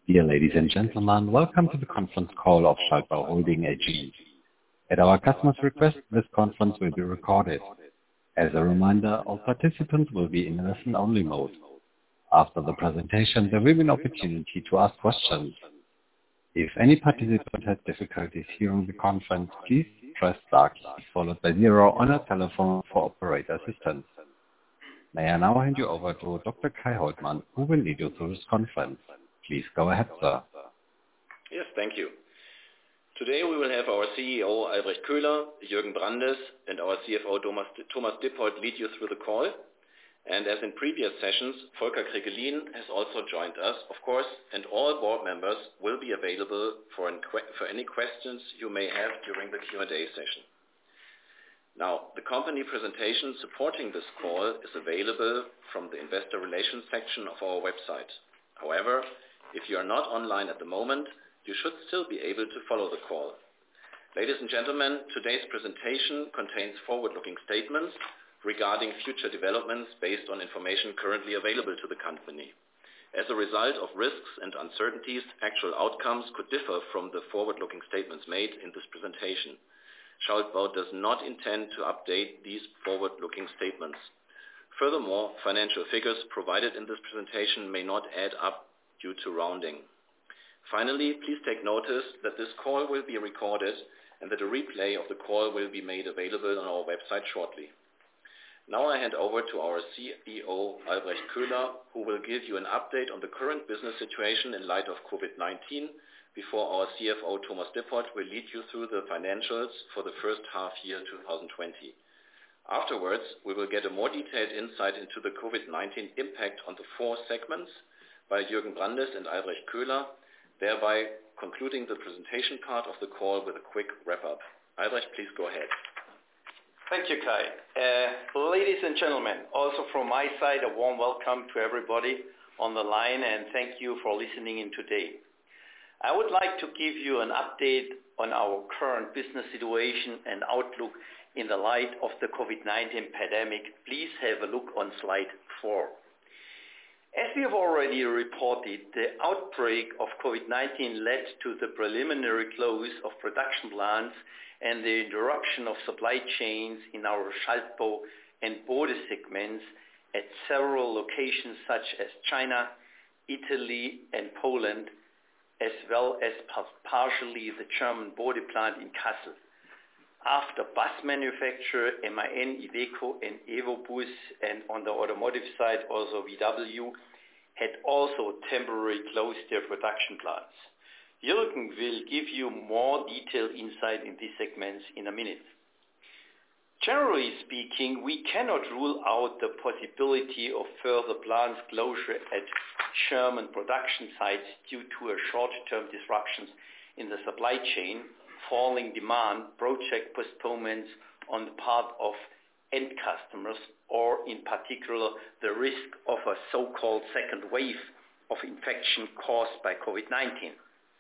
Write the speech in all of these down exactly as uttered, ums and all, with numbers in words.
Dear ladies and gentlemen, welcome to the conference call of Schaltbau Holding A G. At our customer's request, this conference will be recorded. As a reminder, all participants will be in listen-only mode. After the presentation, there will be an opportunity to ask questions. If any participant has difficulties hearing the conference, please press star key followed by zero on your telephone for operator assistance. May I now hand you over to Doctor Kai Holtmann, who will lead you through this conference. Please go ahead, sir. Yes, thank you. Today we will have our C E O Albrecht Köhler, Jürgen Brandes, and our C F O Thomas, Thomas Dippold lead you through the call. And as in previous sessions, Volker Krigelin has also joined us, of course, and all board members will be available for, for any questions you may have during the Q and A session. Now, the company presentation supporting this call is available from the investor relations section of our website. However, if you are not online at the moment, you should still be able to follow the call. Ladies and gentlemen, today's presentation contains forward-looking statements regarding future developments based on information currently available to the company. As a result of risks and uncertainties, actual outcomes could differ from the forward-looking statements made in this presentation. Schaltbau does not intend to update these forward-looking statements. Furthermore, financial figures provided in this presentation may not add up due to rounding. Finally, please take notice that this call will be recorded and that a replay of the call will be made available on our website shortly. Now I hand over to our C E O, Albrecht Köhler, who will give you an update on the current business situation in light of COVID nineteen, before our C F O, Thomas Dippold, will lead you through the financials for the first half year two thousand twenty. Afterwards, we will get a more detailed insight into the COVID nineteen impact on the four segments by Jürgen Brandes and Albrecht Köhler, thereby concluding the presentation part of the call with a quick wrap-up. Albrecht, please go ahead. Thank you, Kai. Uh, ladies and gentlemen, also from my side, a warm welcome to everybody on the line, and thank you for listening in today. I would like to give you an update on our current business situation and outlook in the light of the COVID nineteen pandemic. Please have a look on slide four. As we have already reported, the outbreak of COVID nineteen led to the preliminary close of production plants and the interruption of supply chains in our Schaltbau and Bode segments at several locations such as China, Italy, and Poland, as well as partially the German Bode plant in Kassel. After bus manufacturer M A N, Iveco, and EvoBus, and on the automotive side also V W, had also temporarily closed their production plants. Jürgen will give you more detailed insight in these segments in a minute. Generally speaking, we cannot rule out the possibility of further plant closure at German production sites due to a short-term disruptions in the supply chain, falling demand, project postponements on the part of end customers, or in particular the risk of a so-called second wave of infection caused by COVID nineteen.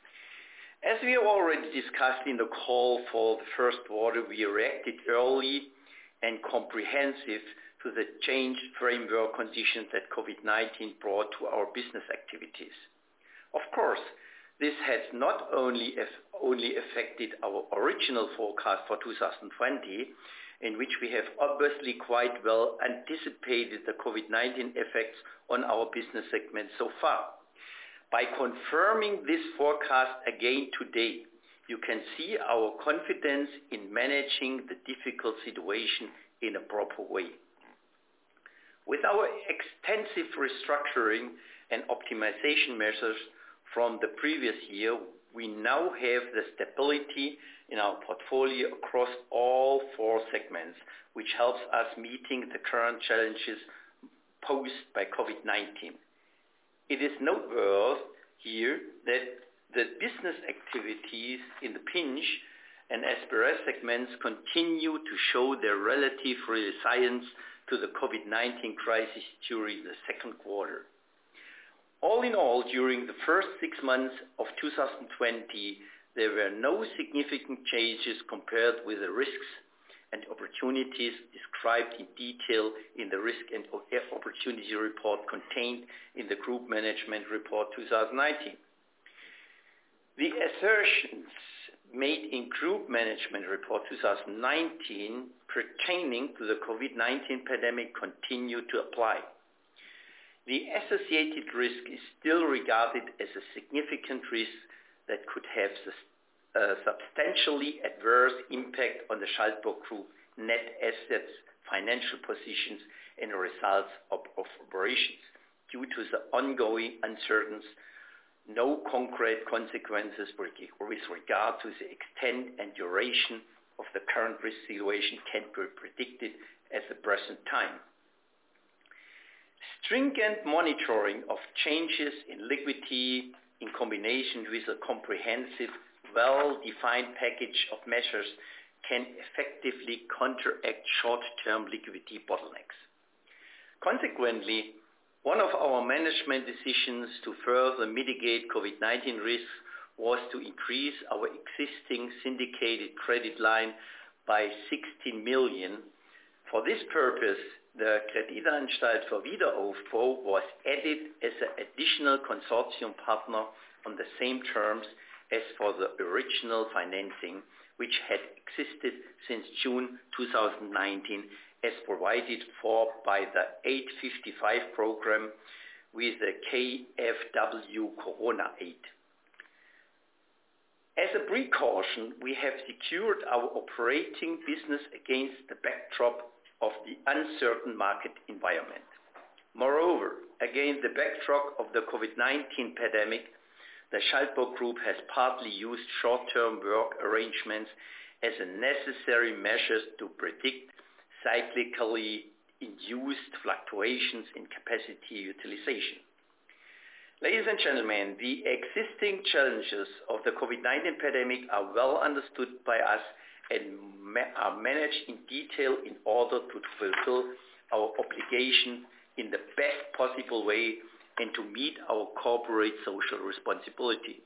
As we have already discussed in the call for the first quarter, we reacted early and comprehensive to the changed framework conditions that COVID nineteen brought to our business activities. Of course, this has not only, only affected our original forecast for two thousand twenty, in which we have obviously quite well anticipated the COVID nineteen effects on our business segment so far. By confirming this forecast again today, you can see our confidence in managing the difficult situation in a proper way. With our extensive restructuring and optimization measures from the previous year, we now have the stability in our portfolio across all four segments, which helps us meeting the current challenges posed by COVID nineteen. It is noteworthy here that the business activities in the Pinch and S P R S segments continue to show their relative resilience to the COVID nineteen crisis during the second quarter. All in all, during the first six months of two thousand twenty, there were no significant changes compared with the risks and opportunities described in detail in the Risk and Opportunity Report contained in the Group Management Report twenty nineteen. The assertions made in Group Management Report twenty nineteen pertaining to the COVID nineteen pandemic continue to apply. The associated risk is still regarded as a significant risk that could have a substantially adverse impact on the Schaltburg Group net assets, financial positions, and results of, of operations due to the ongoing uncertainties. No concrete consequences with regard to the extent and duration of the current risk situation can be predicted at the present time. Stringent monitoring of changes in liquidity in combination with a comprehensive, well-defined package of measures can effectively counteract short-term liquidity bottlenecks. Consequently, one of our management decisions to further mitigate COVID nineteen risks was to increase our existing syndicated credit line by sixteen million. For this purpose, the Kreditanstalt für Wiederaufbau was added as an additional consortium partner on the same terms as for the original financing, which had existed since June two thousand nineteen, as provided for by the eight fifty-five program with the K f W Corona Aid. As a precaution, we have secured our operating business against the backdrop of the uncertain market environment. Moreover, against the backdrop of the COVID nineteen pandemic, the Schaltburg Group has partly used short-term work arrangements as a necessary measure to predict cyclically induced fluctuations in capacity utilization. Ladies and gentlemen, the existing challenges of the COVID nineteen pandemic are well understood by us and ma- are managed in detail in order to fulfill our obligation in the best possible way and to meet our corporate social responsibility.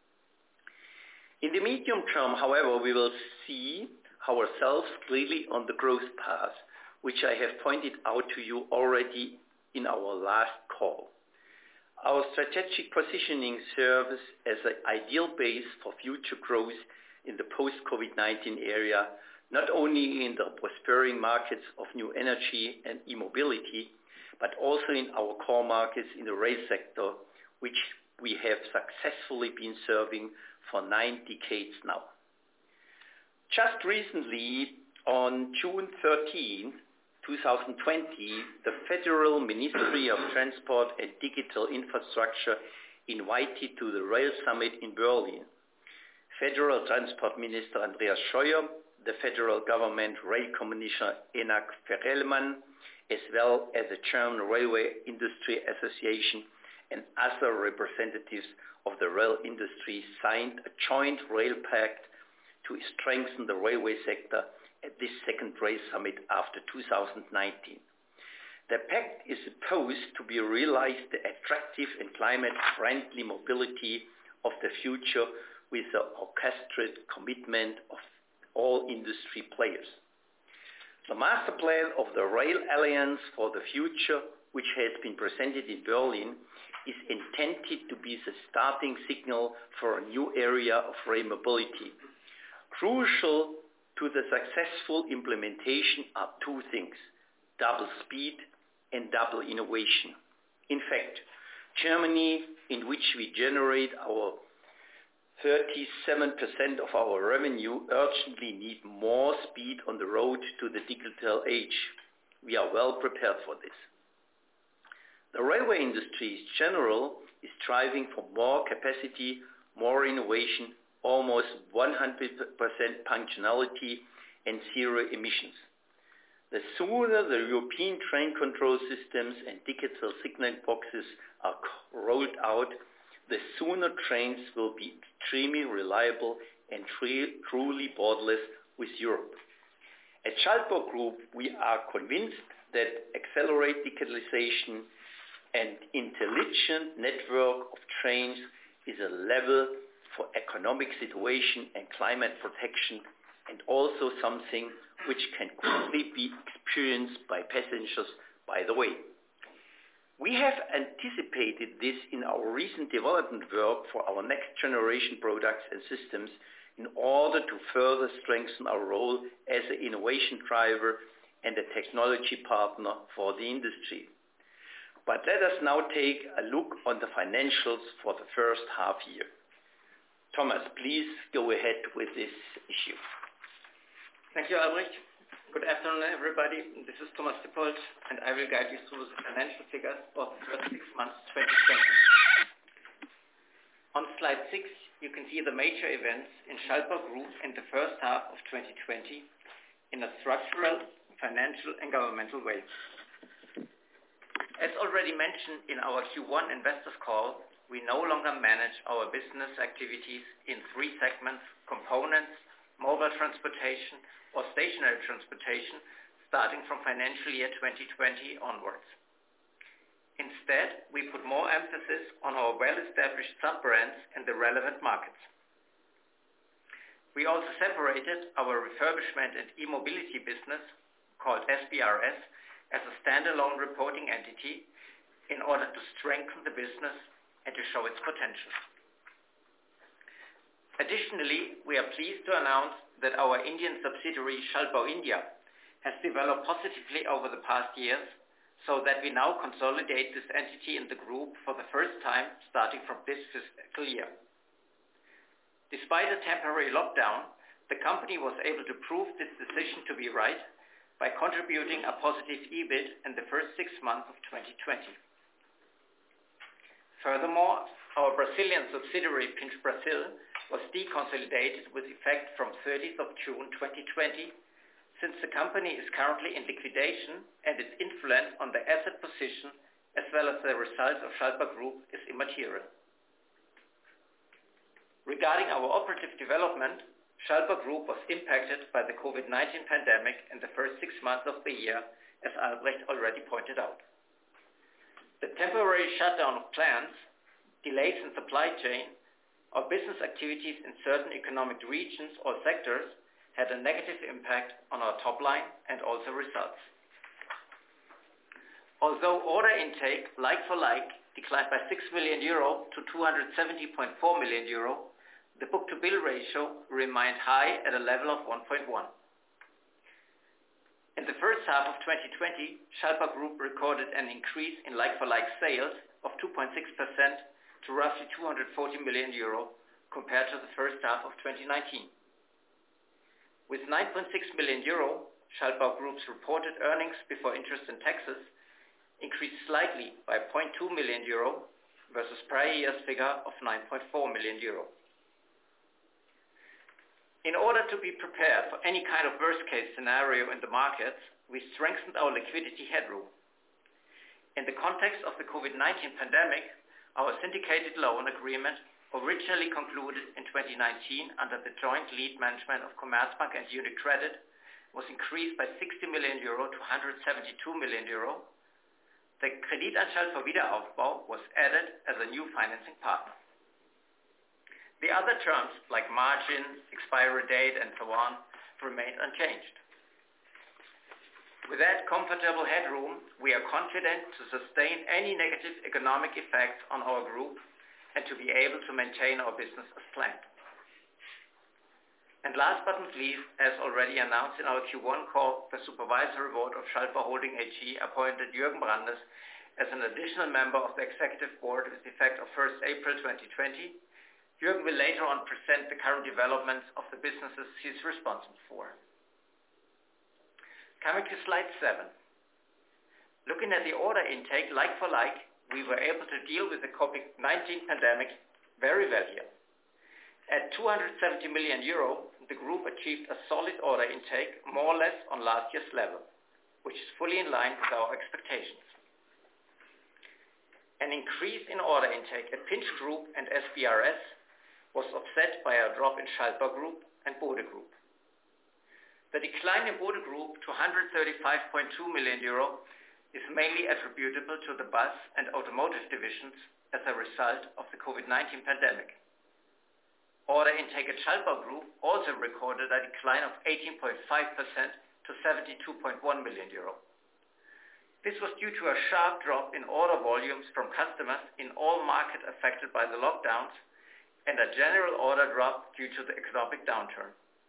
In the medium term, however, we will see ourselves clearly on the growth path, which I have pointed out to you already in our last call. Our strategic positioning serves as an ideal base for future growth in the post-COVID nineteen area, not only in the prospering markets of new energy and e-mobility, but also in our core markets in the rail sector, which we have successfully been serving for nine decades now. Just recently, on June thirteenth, twenty twenty, the Federal Ministry of Transport and Digital Infrastructure invited to the Rail Summit in Berlin. Federal Transport Minister Andreas Scheuer, the Federal Government Rail Commissioner Enak Ferelman, as well as the German Railway Industry Association and other representatives of the rail industry signed a joint rail pact to strengthen the railway sector at this second rail summit after two thousand nineteen. The pact is supposed to be realized the attractive and climate-friendly mobility of the future with the orchestrated commitment of all industry players. The master plan of the Rail Alliance for the Future, which has been presented in Berlin, is intended to be the starting signal for a new area of rail mobility. Crucial to the successful implementation are two things: double speed and double innovation. In fact, Germany, in which we generate our thirty-seven percent of our revenue, urgently need more speed on the road to the digital age. We are well prepared for this. The railway industry in general is striving for more capacity, more innovation, almost one hundred percent punctuality and zero emissions. The sooner the European train control systems and digital signal boxes are rolled out, the sooner trains will be extremely reliable and tre- truly borderless with Europe. At Schaltburg Group, we are convinced that accelerate digitalization and intelligent network of trains is a level for economic situation and climate protection, and also something which can quickly be experienced by passengers by the way. We have anticipated this in our recent development work for our next generation products and systems in order to further strengthen our role as an innovation driver and a technology partner for the industry. But let us now take a look on the financials for the first half year. Thomas, please go ahead with this issue. Thank you, Albrecht. Good afternoon, everybody. This is Thomas Dippold, and I will guide you through the financial figures for the first six months twenty twenty. On slide six, you can see the major events in Schaltbau Group in the first half of twenty twenty in a structural, financial, and governmental way. As already mentioned in our Q one investors call, we no longer manage our business activities in three segments: components, mobile transportation, or stationary transportation, starting from financial year twenty twenty onwards. Instead, we put more emphasis on our well-established sub-brands in the relevant markets. We also separated our refurbishment and e-mobility business, called S B R S, as a standalone reporting entity in order to strengthen the business and to show its potential. Additionally, we are pleased to announce that our Indian subsidiary, Schaltbau India, has developed positively over the past years, so that we now consolidate this entity in the group for the first time starting from this fiscal year. Despite a temporary lockdown, the company was able to prove this decision to be right by contributing a positive E B I T in the first six months of twenty twenty. Furthermore, our Brazilian subsidiary, Pinch Brazil, was deconsolidated with effect from thirtieth of June twenty twenty, since the company is currently in liquidation and its influence on the asset position as well as the results of Schaltbau Group is immaterial. Regarding our operative development, Schaltbau Group was impacted by the COVID nineteen pandemic in the first six months of the year, as Albrecht already pointed out. The temporary shutdown of plants, delays in supply chain, or business activities in certain economic regions or sectors had a negative impact on our top line and also results. Although order intake, like for like, declined by six million euro to two hundred seventy point four million euro, the book-to-bill ratio remained high at a level of one point one. In the first half of twenty twenty, Schaltbau Group recorded an increase in like-for-like sales of two point six percent to roughly two hundred forty million euro compared to the first half of twenty nineteen. With nine point six million euro, Schaltbau Group's reported earnings before interest and taxes increased slightly by zero point two million euro versus prior year's figure of nine point four million euro. In order to be prepared for any kind of worst-case scenario in the markets, we strengthened our liquidity headroom. In the context of the COVID nineteen pandemic, our syndicated loan agreement, originally concluded in twenty nineteen under the joint lead management of Commerzbank and UniCredit, was increased by sixty million euro to one hundred seventy-two million euro. The Kreditanstalt für Wiederaufbau was added as a new financing partner. The other terms, like margin, expiry date, and so on, remained unchanged. With that comfortable headroom, we are confident to sustain any negative economic effects on our group and to be able to maintain our business as planned. And last but not least, as already announced in our Q one call, the Supervisory Board of Schaltbau Holding A G appointed Jürgen Brandes as an additional member of the Executive Board with effect of first April twenty twenty. Jürgen will later on present the current developments of the businesses he is responsible for. Coming to slide seven. Looking at the order intake like for like, we were able to deal with the COVID nineteen pandemic very well here. At two hundred seventy million euro, the group achieved a solid order intake more or less on last year's level, which is fully in line with our expectations. An increase in order intake at Pinch Group and S B R S was offset by a drop in Schaltbau Group and Bode Group. The decline in Bode Group to one hundred thirty-five point two million euro is mainly attributable to the bus and automotive divisions as a result of the COVID nineteen pandemic. Order intake at Schaltbau Group also recorded a decline of eighteen point five percent to seventy-two point one million euro. This was due to a sharp drop in order volumes from customers in all markets affected by the lockdowns and a general order drop due to the economic downturn.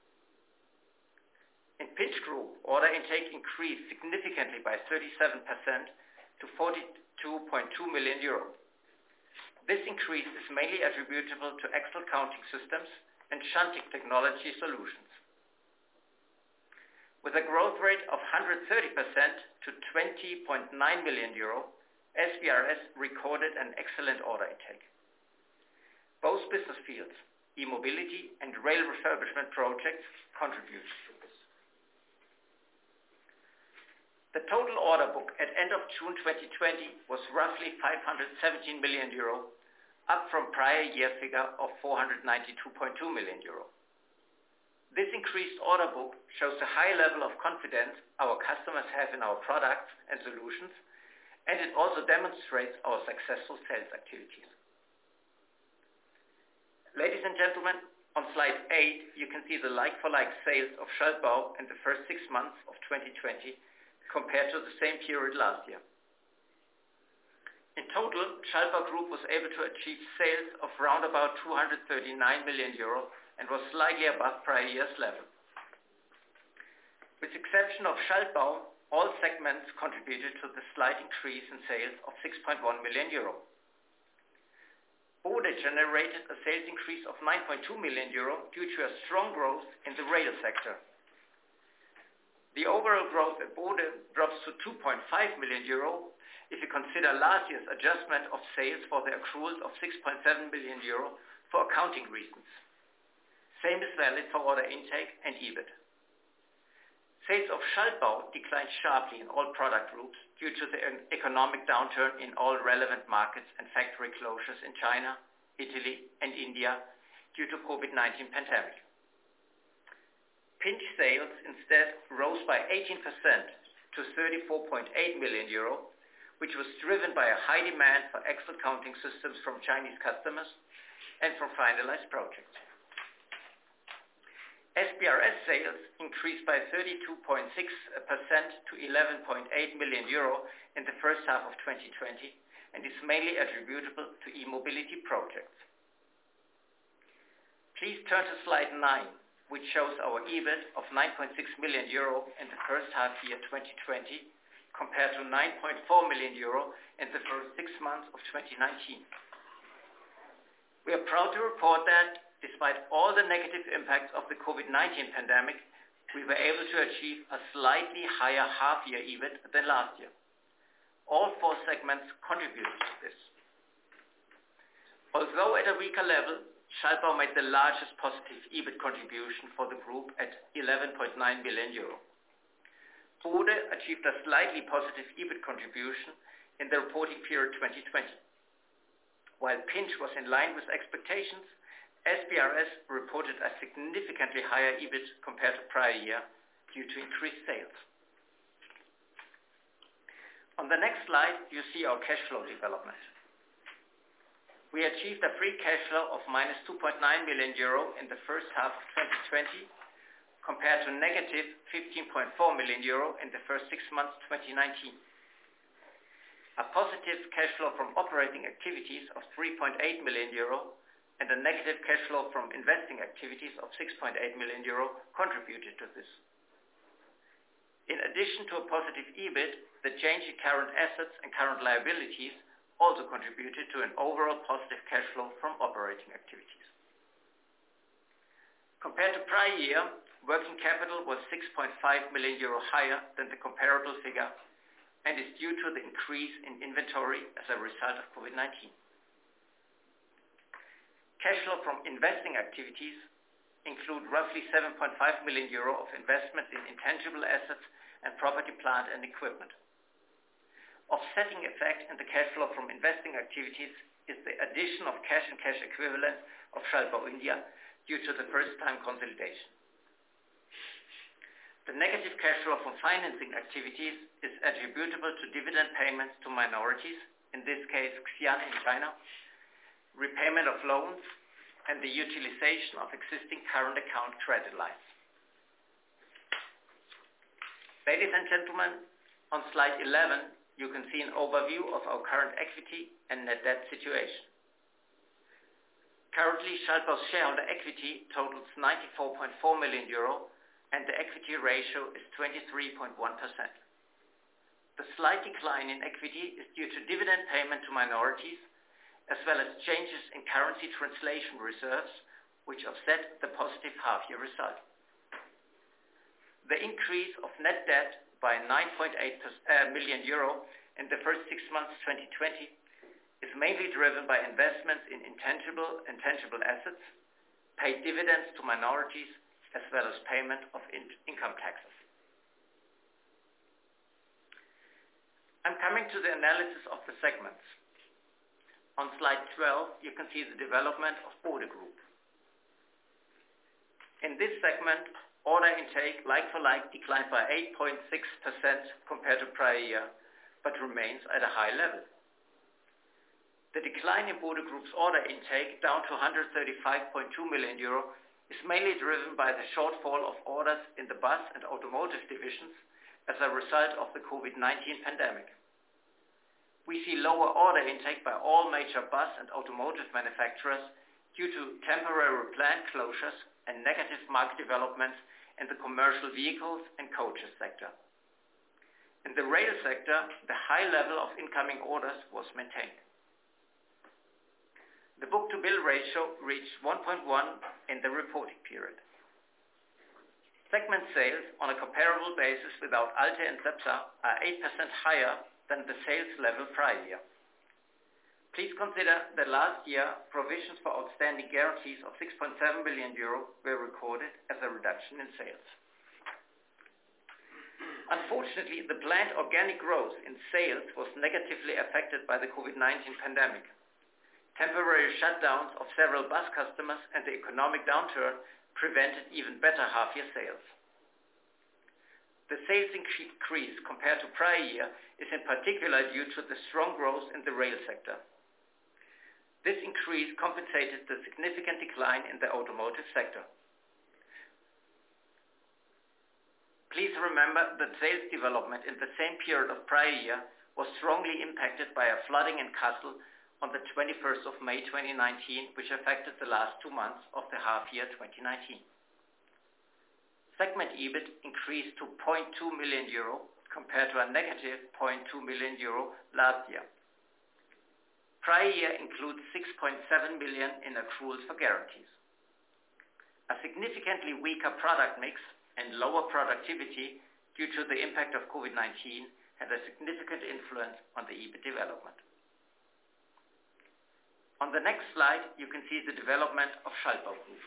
In Pinch Group, order intake increased significantly by thirty-seven percent to forty-two point two million euro. This increase is mainly attributable to Excel counting systems and shunting technology solutions. With a growth rate of one hundred thirty percent to twenty point nine million euro, S B R S recorded an excellent order intake. Both business fields, e-mobility and rail refurbishment projects, contributed to this. The total order book at end of June twenty twenty was roughly five hundred seventeen million euro, up from prior year figure of four hundred ninety-two point two million euro. This increased order book shows the high level of confidence our customers have in our products and solutions, and it also demonstrates our successful sales activities. Ladies and gentlemen, on slide eight, you can see the like-for-like sales of Schaltbau in the first six months of twenty twenty compared to the same period last year. In total, Schaltbau Group was able to achieve sales of round about two hundred thirty-nine million euro and was slightly above prior year's level. With the exception of Schaltbau, all segments contributed to the slight increase in sales of six point one million euro. Bode generated a sales increase of nine point two million euro due to a strong growth in the rail sector. The overall growth at Bode drops to two point five million euro if you consider last year's adjustment of sales for the accruals of six point seven million euro for accounting reasons. Same is valid for order intake and EBIT. Sales of Schaltbau declined sharply in all product groups due to the economic downturn in all relevant markets and factory closures in China, Italy and India due to COVID nineteen pandemic. Pinch sales instead rose by eighteen percent to thirty-four point eight million euro, which was driven by a high demand for Excel counting systems from Chinese customers and from finalized projects. S B R S sales increased by thirty-two point six percent to eleven point eight million euro in the first half of twenty twenty and is mainly attributable to e-mobility projects. Please turn to slide nine, which shows our EBIT of nine point six million euro in the first half year twenty twenty compared to nine point four million euro in the first six months of twenty nineteen. We are proud to report that, despite all the negative impacts of the COVID nineteen pandemic, we were able to achieve a slightly higher half-year EBIT than last year. All four segments contributed to this. Although at a weaker level, Schaltbau made the largest positive EBIT contribution for the group at eleven point nine million euro. Bode achieved a slightly positive EBIT contribution in the reporting period twenty twenty. While Pinch was in line with expectations, S B R S reported a significantly higher EBIT compared to prior year due to increased sales. On the next slide, you see our cash flow development. We achieved a free cash flow of minus two point nine million euro in the first half of twenty twenty compared to negative fifteen point four million euro in the first six months of twenty nineteen. A positive cash flow from operating activities of three point eight million euro and a negative cash flow from investing activities of six point eight million euro contributed to this. In addition to a positive EBIT, the change in current assets and current liabilities also contributed to an overall positive cash flow from operating activities. Compared to prior year, working capital was six point five million euro higher than the comparable figure and is due to the increase in inventory as a result of COVID nineteen. Cash flow from investing activities include roughly seven point five million euro of investment in intangible assets and property, plant and equipment. Offsetting effect in the cash flow from investing activities is the addition of cash and cash equivalent of Schaltbau India due to the first-time consolidation. The negative cash flow from financing activities is attributable to dividend payments to minorities, in this case Xi'an in China, repayment of loans, and the utilization of existing current account credit lines. Ladies and gentlemen, on slide eleven, you can see an overview of our current equity and net debt situation. Currently, Schaltbau's shareholder equity totals ninety-four point four million euro and the equity ratio is twenty-three point one percent. The slight decline in equity is due to dividend payment to minorities as well as changes in currency translation reserves which offset the positive half-year result. The increase of net debt by nine point eight million euro in the first six months twenty twenty is mainly driven by investments in intangible and tangible assets, paid dividends to minorities, as well as payment of in- income taxes. I'm coming to the analysis of the segments. On slide twelve, you can see the development of Bode Group. In this segment, order intake like-for-like declined by eight point six percent compared to prior year, but remains at a high level. The decline in Bode Group's order intake down to one hundred thirty-five point two million euro is mainly driven by the shortfall of orders in the bus and automotive divisions as a result of the COVID nineteen pandemic. We see lower order intake by all major bus and automotive manufacturers due to temporary plant closures and negative market developments in the commercial vehicles and coaches sector. In the rail sector, the high level of incoming orders was maintained. The book-to-bill ratio reached one point one in the reporting period. Segment sales on a comparable basis without Alte and Cepsa are eight percent higher than the sales level prior year. Please consider that last year provisions for outstanding guarantees of six point seven billion euro were recorded as a reduction in sales. Unfortunately, the planned organic growth in sales was negatively affected by the COVID nineteen pandemic. Temporary shutdowns of several bus customers and the economic downturn prevented even better half-year sales. The sales increase compared to prior year is in particular due to the strong growth in the rail sector. This increase compensated the significant decline in the automotive sector. Please remember that sales development in the same period of prior year was strongly impacted by a flooding in Kassel on the twenty-first of May twenty nineteen, which affected the last two months of the half year twenty nineteen. Segment E B I T increased to zero point two million euro compared to a negative zero point two million euro last year. Prior year includes six point seven million in accruals for guarantees. A significantly weaker product mix and lower productivity due to the impact of COVID nineteen had a significant influence on the E B I T development. On the next slide, you can see the development of Schaltbau Group.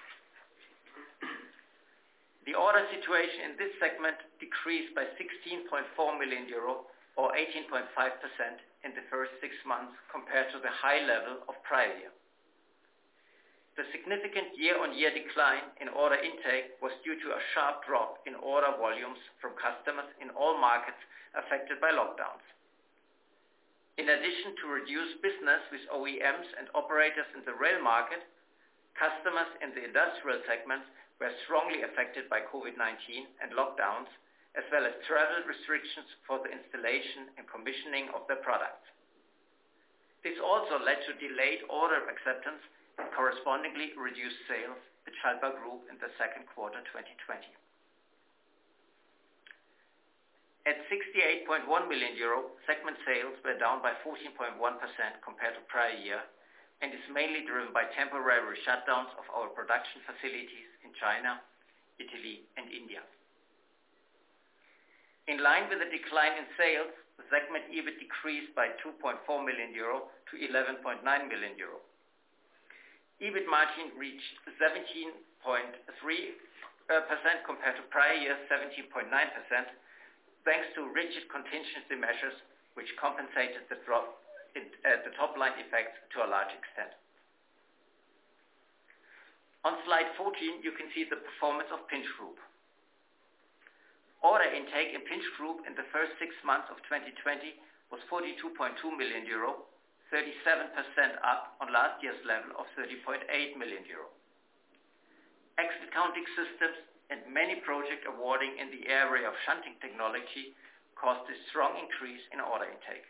The order situation in this segment decreased by sixteen point four million euro or eighteen point five percent in the first six months compared to the high level of prior year. The significant year-on-year decline in order intake was due to a sharp drop in order volumes from customers in all markets affected by lockdowns. In addition to reduced business with O E Ms and operators in the rail market, customers in the industrial segments were strongly affected by COVID nineteen and lockdowns, as well as travel restrictions for the installation and commissioning of their products. This also led to delayed order acceptance and correspondingly reduced sales at Schaltbau Group in the second quarter twenty twenty. At sixty-eight point one million euro, segment sales were down by fourteen point one percent compared to prior year and is mainly driven by temporary shutdowns of our production facilities in China, Italy, and India. In line with the decline in sales, the segment E B I T decreased by two point four million euro to eleven point nine million euro. E B I T margin reached seventeen point three percent compared to prior year seventeen point nine percent, thanks to rigid contingency measures which compensated the drop in uh, the top-line effects to a large extent. On slide fourteen, you can see the performance of Pinch Group. Order intake in Pinch Group in the first six months of twenty twenty was forty-two point two million euro, thirty-seven percent up on last year's level of thirty point eight million euro. Exit counting systems and many project awarding in the area of shunting technology caused a strong increase in order intake.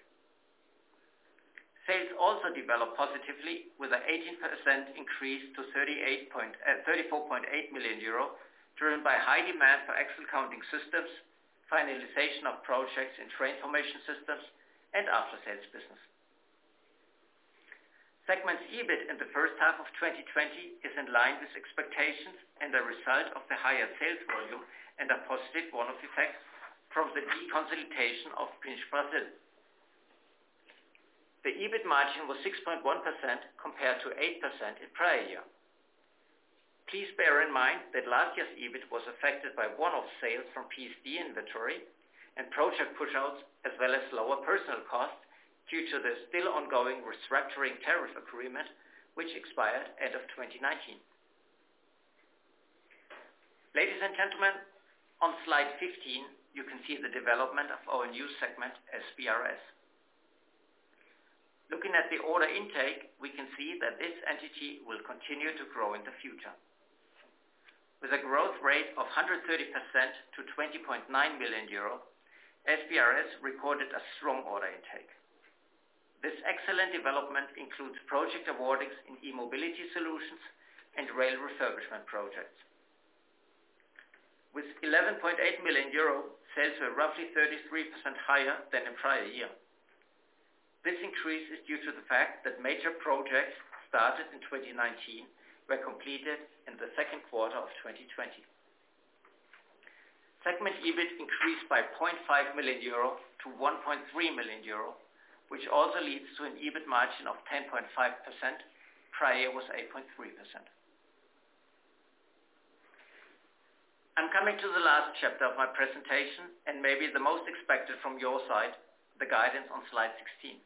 Sales also developed positively with an eighteen percent increase to thirty-four point eight million euro, driven by high demand for Excel counting systems, finalization of projects in train formation systems, and after-sales business. Segment's EBIT in the first half of twenty twenty is in line with expectations and a result of the higher sales volume and a positive one-off effect from the deconsolidation of Pinch Brazil. The EBIT margin was six point one percent compared to eight percent in prior year. Please bear in mind that last year's EBIT was affected by one-off sales from P S D inventory and project push-outs, as well as lower personnel costs due to the still ongoing restructuring tariff agreement, which expired end of twenty nineteen. Ladies and gentlemen, on slide fifteen, you can see the development of our new segment, S B R S. Looking at the order intake, we can see that this entity will continue to grow in the future. With a growth rate of one hundred thirty percent to twenty point nine million euro, S B R S recorded a strong order intake. This excellent development includes project awardings in e-mobility solutions and rail refurbishment projects. With eleven point eight million euro, sales were roughly thirty-three percent higher than in prior year. This increase is due to the fact that major projects started in twenty nineteen were completed in the second quarter of twenty twenty. Segment EBIT increased by zero point five million euro to one point three million euro, which also leads to an EBIT margin of ten point five percent. Prior year was eight point three percent. I'm coming to the last chapter of my presentation and maybe the most expected from your side, the guidance on slide sixteen.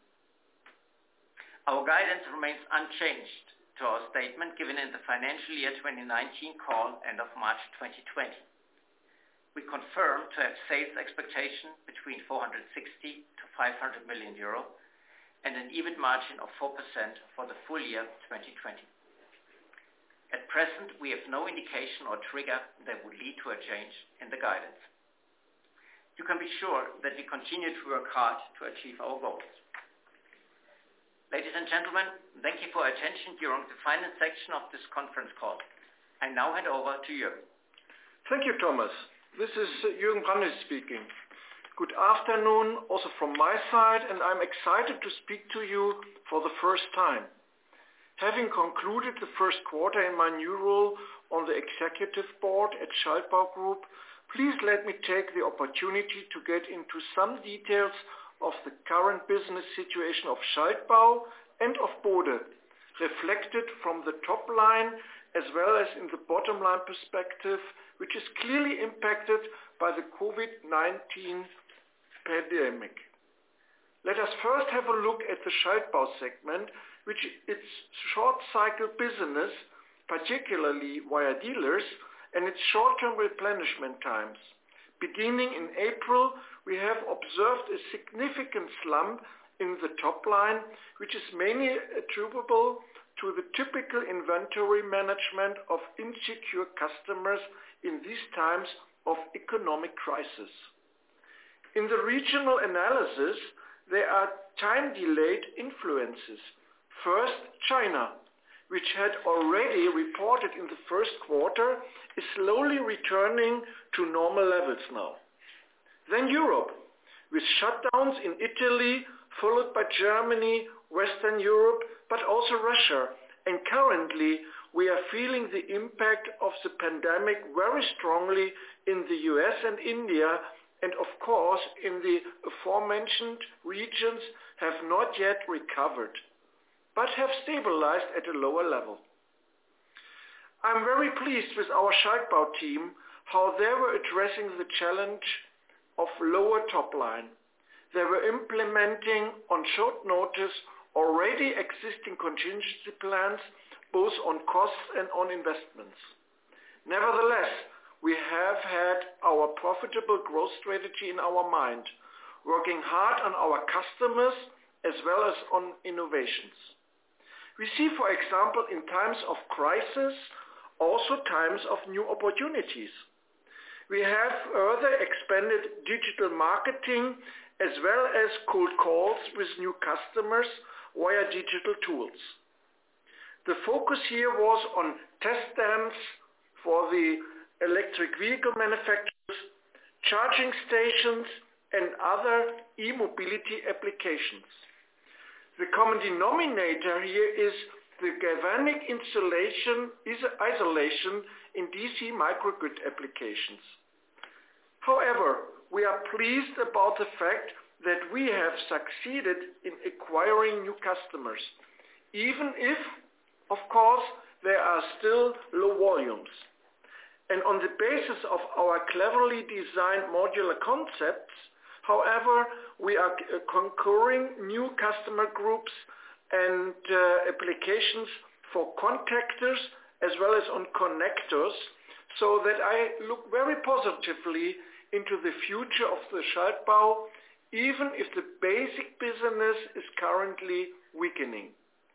Our guidance remains unchanged to our statement given in the financial year twenty nineteen call end of March twenty twenty. We confirm to have sales expectation between four hundred sixty to five hundred million euro and an EBIT margin of four percent for the full year twenty twenty. At present, we have no indication or trigger that would lead to a change in the guidance. You can be sure that we continue to work hard to achieve our goals. Ladies and gentlemen, thank you for your attention during the finance section of this conference call. I now hand over to Jürgen. Thank you, Thomas. This is Jürgen Brandes speaking. Good afternoon also from my side, and I'm excited to speak to you for the first time. Having concluded the first quarter in my new role on the executive board at Schaltbau Group, please let me take the opportunity to get into some details of the current business situation of Schaltbau and of Bode, reflected from the top line as well as in the bottom line perspective, which is clearly impacted by the COVID nineteen pandemic. Let us first have a look at the Schaltbau segment, which its short cycle business, particularly via dealers, and its short-term replenishment times. Beginning in April, we have observed a significant slump in the top line, which is mainly attributable to the typical inventory management of insecure customers in these times of economic crisis. In the regional analysis, there are time-delayed influences. First, China, which had already reported in the first quarter, is slowly returning to normal levels now. Then Europe, with shutdowns in Italy, followed by Germany, Western Europe, but also Russia. And currently, we are feeling the impact of the pandemic very strongly in the U S and India, and of course, in the aforementioned regions have not yet recovered, but have stabilized at a lower level. I'm very pleased with our Schaltbau team, how they were addressing the challenge of lower top line. They were implementing on short notice already existing contingency plans, both on costs and on investments. Nevertheless, we have had our profitable growth strategy in our mind, working hard on our customers as well as on innovations. We see, for example, in times of crisis, also times of new opportunities. We have further expanded digital marketing as well as cold calls with new customers via digital tools. The focus here was on test stands for the electric vehicle manufacturers, charging stations, and other e-mobility applications. The common denominator here is the galvanic insulation isolation in D C microgrid applications. However, we are pleased about the fact that we have succeeded in acquiring new customers, even if, of course, there are still low volumes. And on the basis of our cleverly designed modular concepts, however, we are conquering new customer groups and uh, applications for contactors as well as on connectors, so that I look very positively into the future of the Schaltbau, even if the basic business is currently weakening.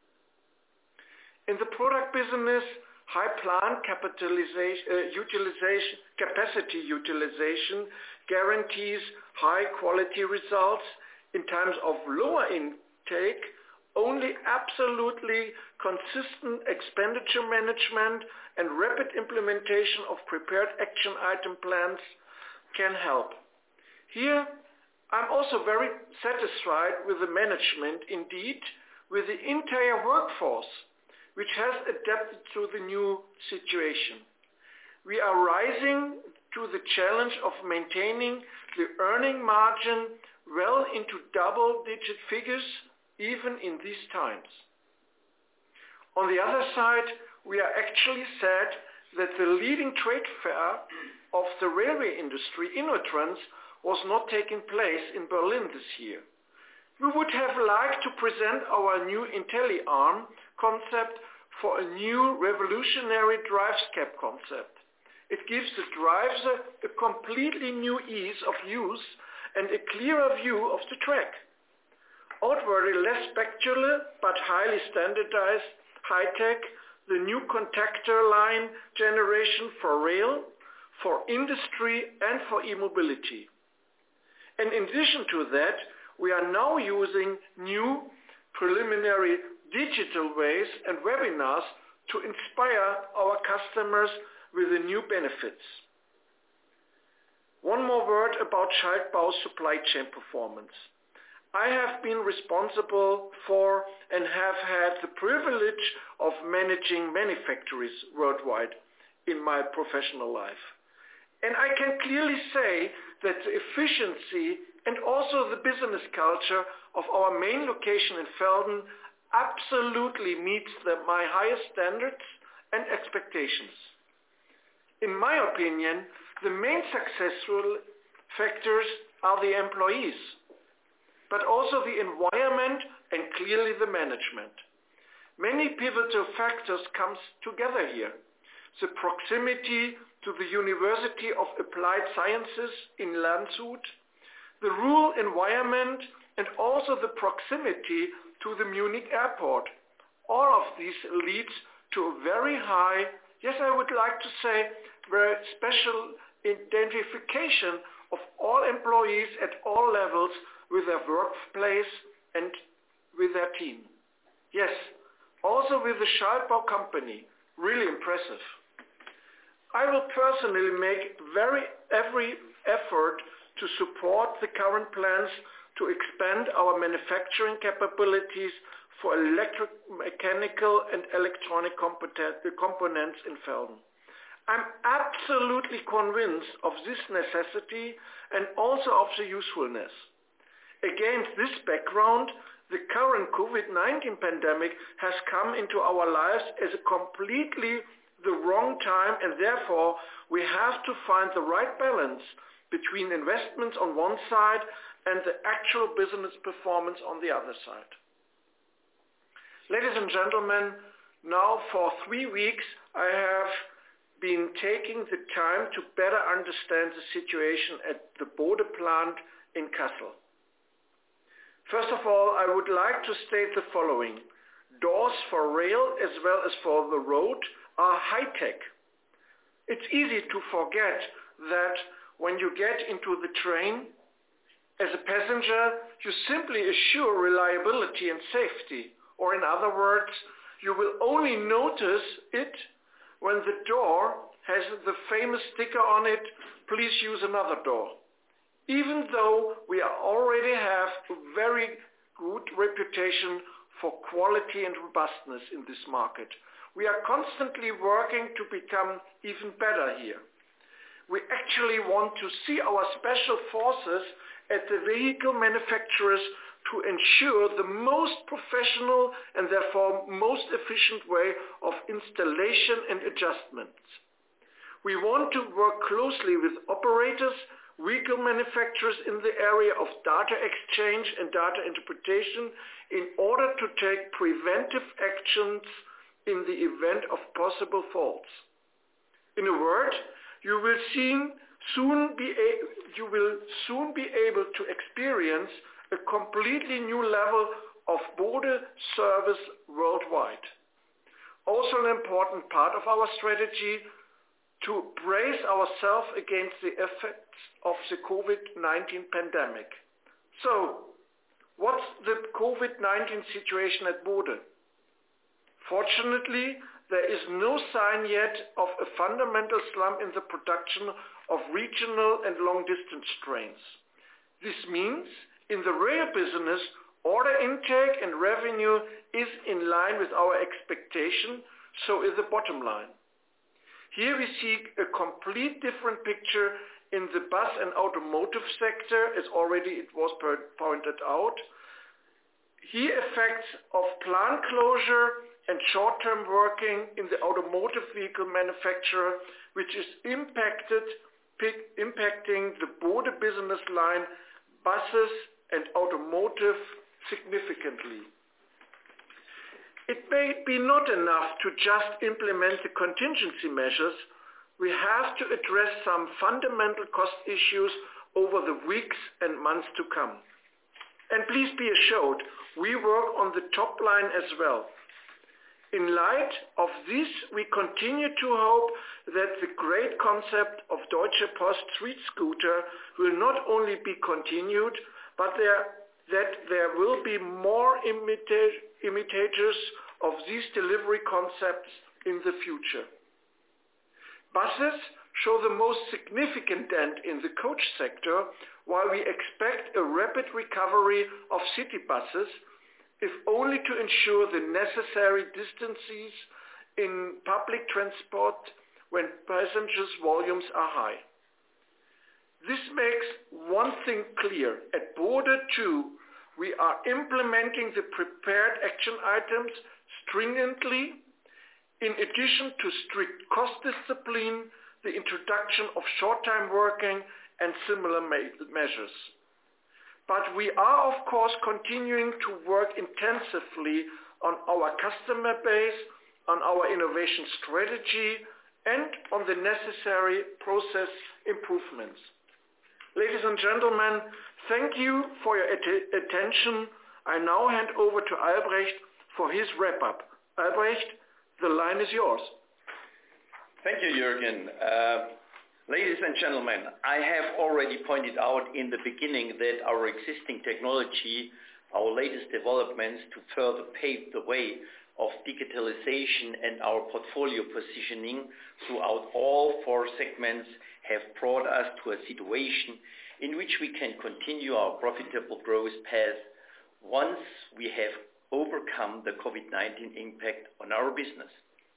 In the product business, high plant capitalization, uh, utilization, capacity utilization guarantees high quality results. In times of lower intake, only absolutely consistent expenditure management and rapid implementation of prepared action item plans can help. Here, I'm also very satisfied with the management, indeed, with the entire workforce, which has adapted to the new situation. We are rising to the challenge of maintaining the earning margin well into double-digit figures, even in these times. On the other side, we are actually sad that the leading trade fair of the railway industry, InnoTrans, was not taking place in Berlin this year. We would have liked to present our new IntelliArm concept for a new revolutionary drives cab concept. It gives the drives a, a completely new ease of use and a clearer view of the track. Outwardly less spectacular but highly standardized, high-tech, the new contactor line generation for rail, for industry and for e-mobility. And in addition to that, we are now using new preliminary digital ways and webinars to inspire our customers with the new benefits. One more word about Schaltbau's supply chain performance. I have been responsible for and have had the privilege of managing many factories worldwide in my professional life. And I can clearly say that the efficiency and also the business culture of our main location in Velden absolutely meets the, my highest standards and expectations. In my opinion, the main successful factors are the employees, but also the environment and clearly the management. Many pivotal factors come together here. The proximity to the University of Applied Sciences in Landshut, the rural environment, and also the proximity to the Munich airport. All of these leads to a very high, yes, I would like to say, very special identification of all employees at all levels with their workplace and with their team. Yes, also with the Schaltbau company, really impressive. I will personally make very every effort to support the current plans to expand our manufacturing capabilities for electric, mechanical and electronic components in Velden. I'm absolutely convinced of this necessity and also of the usefulness. Against this background, the current COVID nineteen pandemic has come into our lives as a completely the wrong time, and therefore we have to find the right balance between investments on one side and the actual business performance on the other side. Ladies and gentlemen, now for three weeks I have been taking the time to better understand the situation at the Bode plant in Kassel. First of all, I would like to state the following. Doors for rail as well as for the road are high-tech. It's easy to forget that when you get into the train. As a passenger, you simply assure reliability and safety, or in other words, you will only notice it when the door has the famous sticker on it, please use another door. Even though we already have a very good reputation for quality and robustness in this market, we are constantly working to become even better here. We actually want to see our special forces at the vehicle manufacturers to ensure the most professional and therefore most efficient way of installation and adjustments. We want to work closely with operators, vehicle manufacturers in the area of data exchange and data interpretation in order to take preventive actions in the event of possible faults. In a word, you will soon, soon be a, you will soon be able to experience a completely new level of Bode service worldwide. Also an important part of our strategy to brace ourselves against the effects of the COVID nineteen pandemic. So, what's the COVID nineteen situation at Bode? Fortunately, there is no sign yet of a fundamental slump in the production of regional and long-distance trains. This means, in the rail business, order intake and revenue is in line with our expectation, so is the bottom line. Here we see a complete different picture in the bus and automotive sector, as already it was pointed out. Here effects of plant closure and short-term working in the automotive vehicle manufacturer, which is impacted, pick, impacting the Bode business line, buses and automotive significantly. It may be not enough to just implement the contingency measures. We have to address some fundamental cost issues over the weeks and months to come. And please be assured, we work on the top line as well. In light of this, we continue to hope that the great concept of Deutsche Post Street Scooter will not only be continued, but there, that there will be more imita- imitators of these delivery concepts in the future. Buses show the most significant dent in the coach sector, while we expect a rapid recovery of city buses, if only to ensure the necessary distances in public transport when passengers' volumes are high. This makes one thing clear. At Bode too, we are implementing the prepared action items stringently, in addition to strict cost discipline, the introduction of short-time working and similar measures. But we are, of course, continuing to work intensively on our customer base, on our innovation strategy, and on the necessary process improvements. Ladies and gentlemen, thank you for your att- attention. I now hand over to Albrecht for his wrap-up. Albrecht, the line is yours. Thank you, Jürgen. Uh, Ladies and gentlemen, I have already pointed out in the beginning that our existing technology, our latest developments to further pave the way of digitalization and our portfolio positioning throughout all four segments have brought us to a situation in which we can continue our profitable growth path once we have overcome the COVID nineteen impact on our business.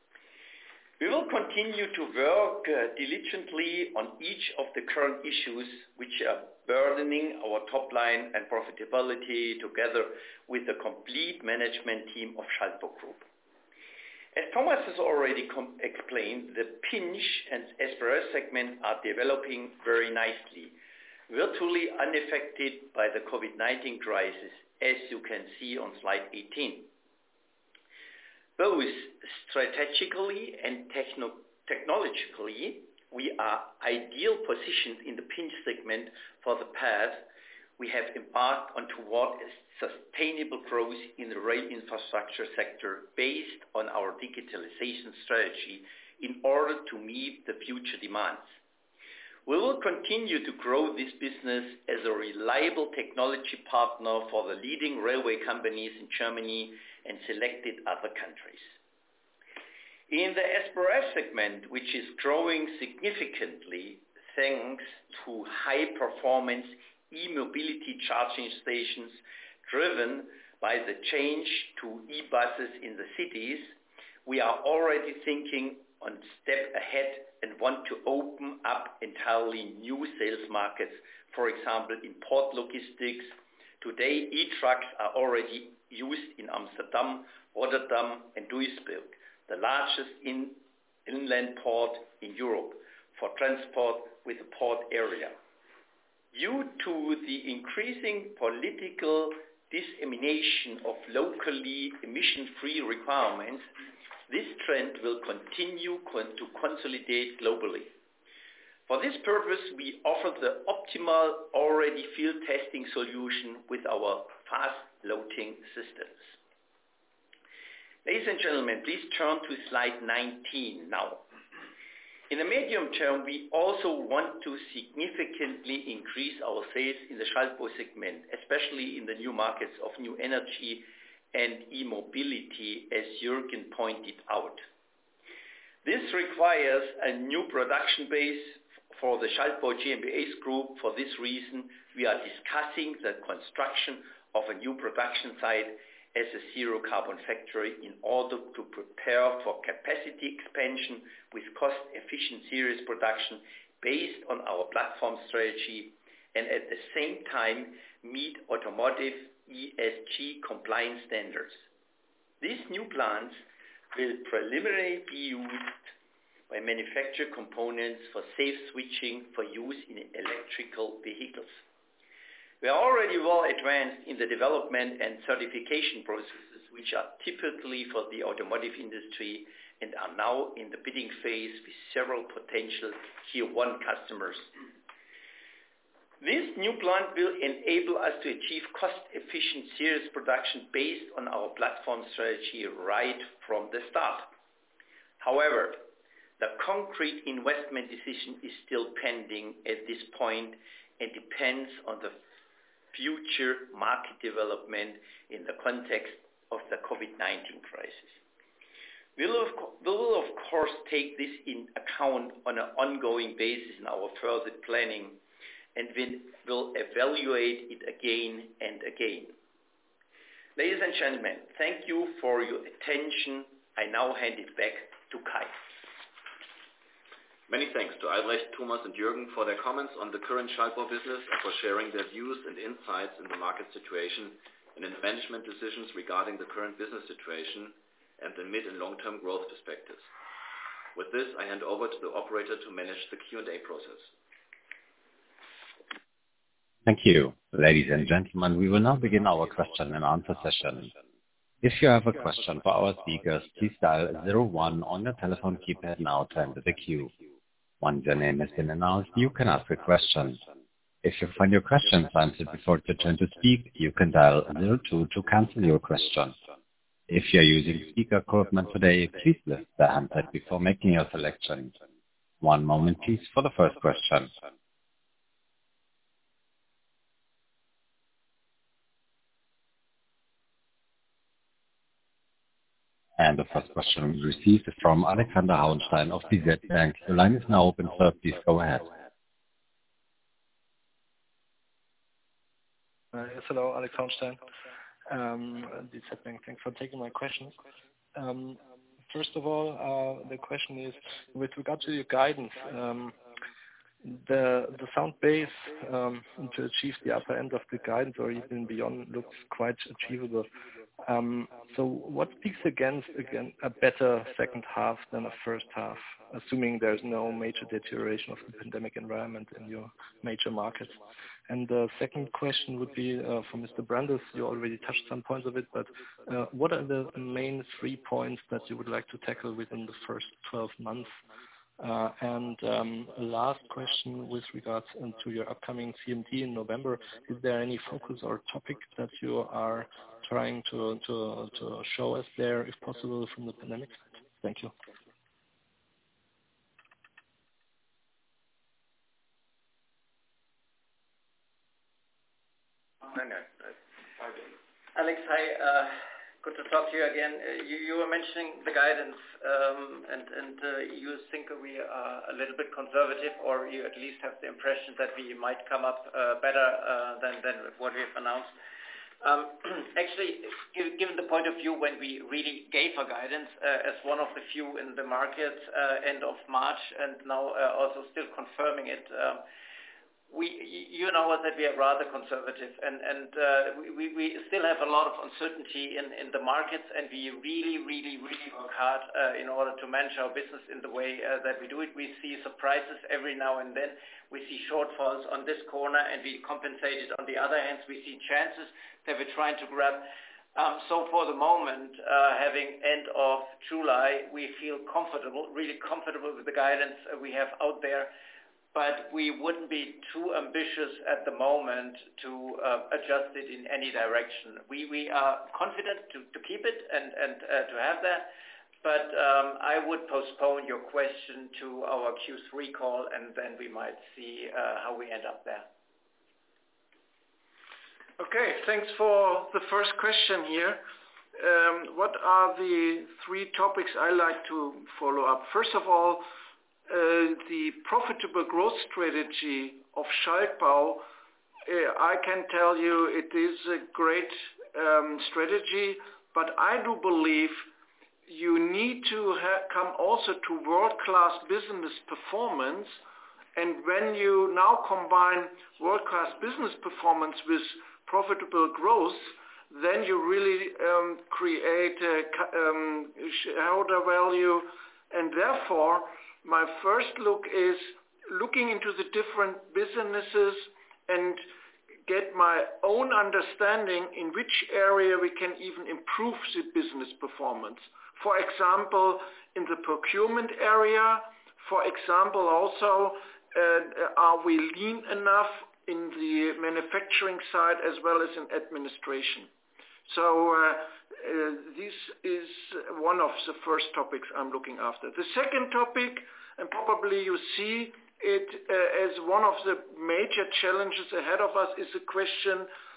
We will continue to work uh, diligently on each of the current issues which are burdening our top line and profitability together with the complete management team of Schaltbau Group. As Thomas has already com- explained, the Pinch and S P R S segment are developing very nicely, virtually unaffected by the COVID nineteen crisis, as you can see on slide eighteen. Both strategically and techno- technologically, we are ideal positioned in the Pinch segment for the path we have embarked on toward a sustainable growth in the rail infrastructure sector based on our digitalization strategy in order to meet the future demands. We will continue to grow this business as a reliable technology partner for the leading railway companies in Germany and selected other countries. In the S B R F segment, which is growing significantly thanks to high-performance e-mobility charging stations driven by the change to e-buses in the cities, we are already thinking on step ahead and want to open up entirely new sales markets, for example, in port logistics. Today, e-trucks are already used in Amsterdam, Rotterdam, and Duisburg, the largest in, inland port in Europe, for transport with a port area. Due to the increasing political dissemination of locally emission-free requirements, this trend will continue con- to consolidate globally. For this purpose, we offer the optimal already field testing solution with our fast loading systems. Ladies and gentlemen, please turn to slide nineteen now. In the medium term, we also want to significantly increase our sales in the Schaltbau segment, especially in the new markets of new energy and e-mobility, as Jürgen pointed out. This requires a new production base for the Schaltbau GmbH Group. For this reason, we are discussing the construction of a new production site as a zero-carbon factory in order to prepare for capacity expansion with cost-efficient series production based on our platform strategy and at the same time meet automotive E S G compliance standards. These new plants will preliminarily be used by manufacturer components for safe switching for use in electrical vehicles. We are already well advanced in the development and certification processes, which are typically for the automotive industry, and are now in the bidding phase with several potential tier one customers. This new plant will enable us to achieve cost-efficient series production based on our platform strategy right from the start. However, the concrete investment decision is still pending at this point and depends on the future market development in the context of the COVID nineteen crisis. We will, of, we will of course take this in account on an ongoing basis in our further planning, and we will evaluate it again and again. Ladies and gentlemen, thank you for your attention. I now hand it back to Kai. Many thanks to Albrecht, Thomas and Jürgen for their comments on the current Schaltbau business and for sharing their views and insights in the market situation and in management decisions regarding the current business situation and the mid and long-term growth perspectives. With this, I hand over to the operator to manage the Q and A process. Thank you. Ladies and gentlemen, we will now begin our question and answer session. If you have a question for our speakers, please dial zero one on your telephone keypad now to enter the queue. Once your name has been announced, you can ask a question. If you find your question answered before it's your turn to speak, you can dial zero two to cancel your question. If you're using speaker equipment today, please lift the handset before making your selection. One moment please for the first question. And the first question we received is from Alexander Hauenstein of D Z Bank. The line is now open, sir. Please go ahead. Uh, yes, hello, Alex Hauenstein, um, D Z Bank. Thanks for taking my questions. Um, first of all, uh, the question is, with regard to your guidance, um, the the sound base um, to achieve the upper end of the guidance or even beyond looks quite achievable. Um, so what speaks against again a better second half than a first half, assuming there's no major deterioration of the pandemic environment in your major markets? And the second question would be uh, for Mister Brandes. You already touched some points of it, but uh, what are the main three points that you would like to tackle within the first twelve months? Uh, and um, a last question with regards um, to your upcoming C M D in November. Is there any focus or topic that you are trying to, to, to show us there, if possible, from the pandemic? Thank you. no, no. Alex, hi. Uh, good to talk to you again. Uh, you, you were mentioning the guidance, um, and, and uh, you think we are a little bit conservative, or you at least have the impression that we might come up uh, better uh, than, than what we have announced. Um, actually, given the point of view when we really gave our guidance uh, as one of the few in the market uh, end of March, and now uh, also still confirming it, um, we, you know that we are rather conservative, and, and uh, we, we still have a lot of uncertainty in, in the markets, and we really, really, really work hard uh, in order to manage our business in the way uh, that we do it. We see surprises every now and then. We see shortfalls on this corner, and we compensate it on the other hand. We see chances that we're trying to grab. Um, so for the moment, uh, having end of July, we feel comfortable, really comfortable with the guidance uh, we have out there. But we wouldn't be too ambitious at the moment to uh, adjust it in any direction. We we are confident to, to keep it and, and uh, to have that, but um, I would postpone your question to our Q three call, and then we might see uh, how we end up there. Okay, thanks for the first question here. Um, what are the three topics I like to follow up? First of all, Uh, the profitable growth strategy of Schaltbau, uh, I can tell you it is a great um, strategy, but I do believe you need to ha- come also to world-class business performance, and when you now combine world-class business performance with profitable growth, then you really um, create a um, shareholder value, and therefore my first look is looking into the different businesses and get my own understanding in which area we can even improve the business performance. For example, in the procurement area, for example also, uh, are we lean enough in the manufacturing side as well as in administration? So uh, Uh, this is one of the first topics I'm looking after. The second topic, and probably you see it uh, as one of the major challenges ahead of us, is the question,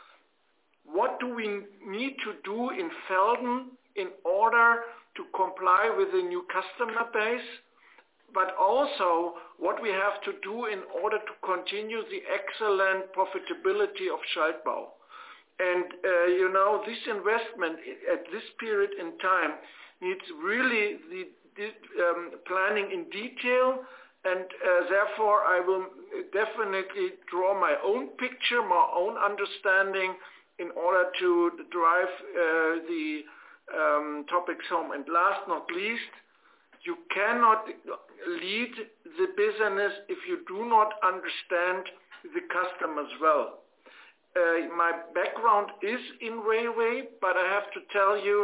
what do we need to do in Velden in order to comply with the new customer base, but also what we have to do in order to continue the excellent profitability of Schaltbau. And, uh, you know, this investment at this period in time needs really the, the um, planning in detail, and uh, therefore I will definitely draw my own picture, my own understanding in order to drive uh, the um, topics home. And last not least, you cannot lead the business if you do not understand the customers well. Uh, my background is in railway, but I have to tell you,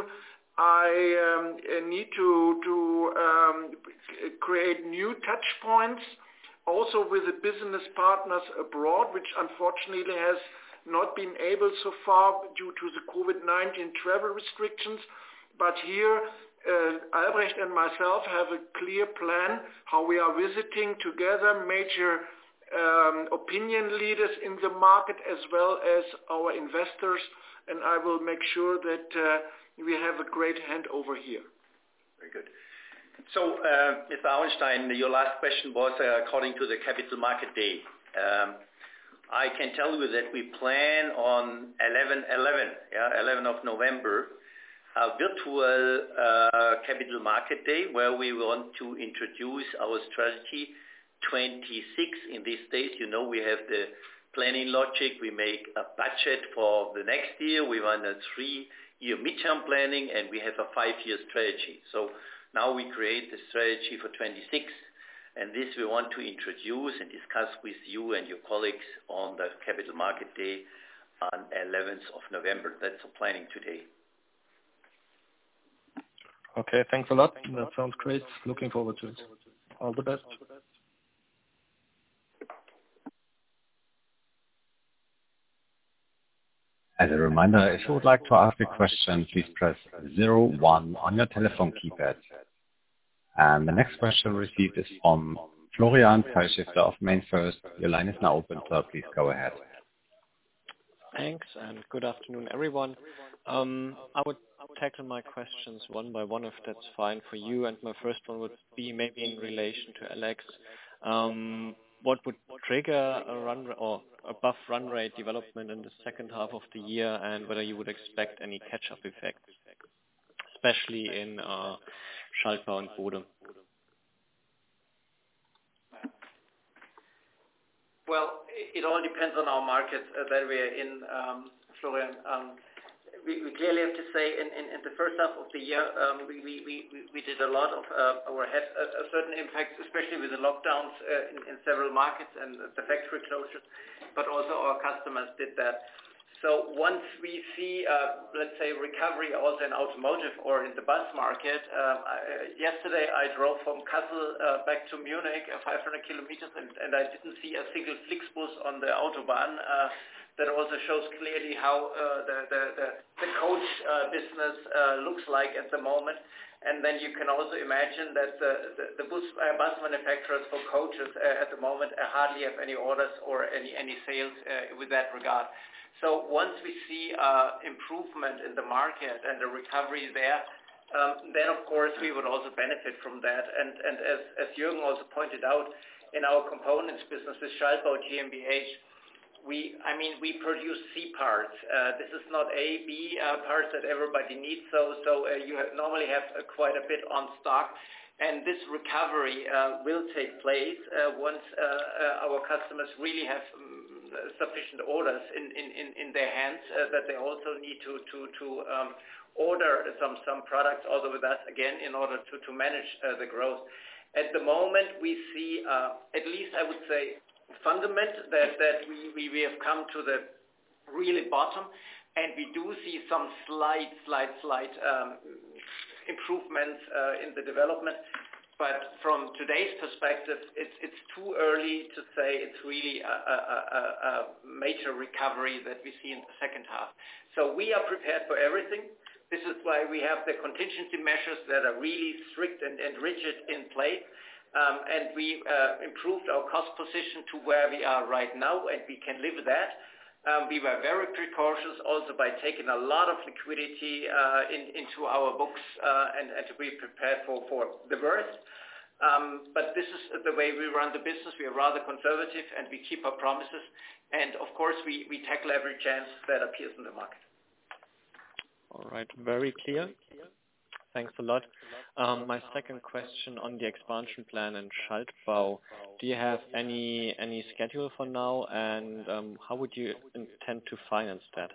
I um, need to, to um, create new touch points, also with the business partners abroad, which unfortunately has not been able so far due to the COVID nineteen travel restrictions. But here, uh, Albrecht and myself have a clear plan how we are visiting together major Um, opinion leaders in the market as well as our investors, and I will make sure that uh, we have a great handover here. Very good. So, uh, Mister Auenstein, your last question was uh, according to the Capital Market Day. Um, I can tell you that we plan on eleven eleven, yeah, eleventh of November, a virtual uh, Capital Market Day where we want to introduce our strategy twenty-six. In these days, you know, we have the planning logic. We make a budget for the next year. We run a three-year midterm planning, and we have a five-year strategy. So now we create the strategy for twenty-six, and this we want to introduce and discuss with you and your colleagues on the Capital Market Day on eleventh of November. That's the planning today. Okay, thanks a lot. That sounds great. Looking forward to it. All the best. As a reminder, if you would like to ask a question, please press zero one on your telephone keypad. And the next question received is from Florian Fallschifter of MainFirst. Your line is now open, sir. Please go ahead. Thanks, and good afternoon, everyone. Um, I would tackle my questions one by one, if that's fine for you. And my first one would be maybe in relation to Alex. Um, what would trigger a run or above run rate development in the second half of the year, and whether you would expect any catch-up effects, especially in uh, Schaltbau and Bode? Well, it all depends on our markets uh, that we are in, um, Florian. Um, we, we clearly have to say in, in, in the first half of the year, um, we, we, we, we did a lot of, uh, or had a, a certain impacts, especially with the lockdowns uh, in, in several markets and the factory closures, but also our customers did that. So once we see, uh, let's say, recovery also in automotive or in the bus market, uh, I, yesterday I drove from Kassel uh, back to Munich, uh, five hundred kilometers, and, and I didn't see a single Flixbus on the Autobahn. Uh, that also shows clearly how uh, the, the, the, the coach uh, business uh, looks like at the moment. And then you can also imagine that the, the, the bus, uh, bus manufacturers for coaches uh, at the moment uh, hardly have any orders or any, any sales uh, with that regard. So once we see uh, improvement in the market and the recovery there, um, then of course we would also benefit from that. And, and as, as Jürgen also pointed out, in our components business with Schaltbau G m B H, we, I mean, we produce C parts. Uh, this is not A, B uh, parts that everybody needs. So, so uh, you have, normally have uh, quite a bit on stock. And this recovery uh, will take place uh, once uh, uh, our customers really have um, sufficient orders in, in, in, in their hands uh, that they also need to, to, to um, order some, some products also with us again in order to, to manage uh, the growth. At the moment we see, uh, at least I would say, fundament that, that we, we, we have come to the really bottom, and we do see some slight, slight, slight um, improvements uh, in the development. But from today's perspective, it's, it's too early to say it's really a, a, a, a major recovery that we see in the second half. So we are prepared for everything. This is why we have the contingency measures that are really strict and, and rigid in place. Um, and we uh, improved our cost position to where we are right now, and we can live with that. Um, we were very precautious also by taking a lot of liquidity uh, in, into our books uh, and, and to be prepared for, for the worst. Um, but this is the way we run the business. We are rather conservative, and we keep our promises. And of course, we, we tackle every chance that appears in the market. All right, very clear. Thanks a lot. Um, my second question on the expansion plan in Schaltbau. Do you have any any schedule for now, and um, how would you intend to finance that?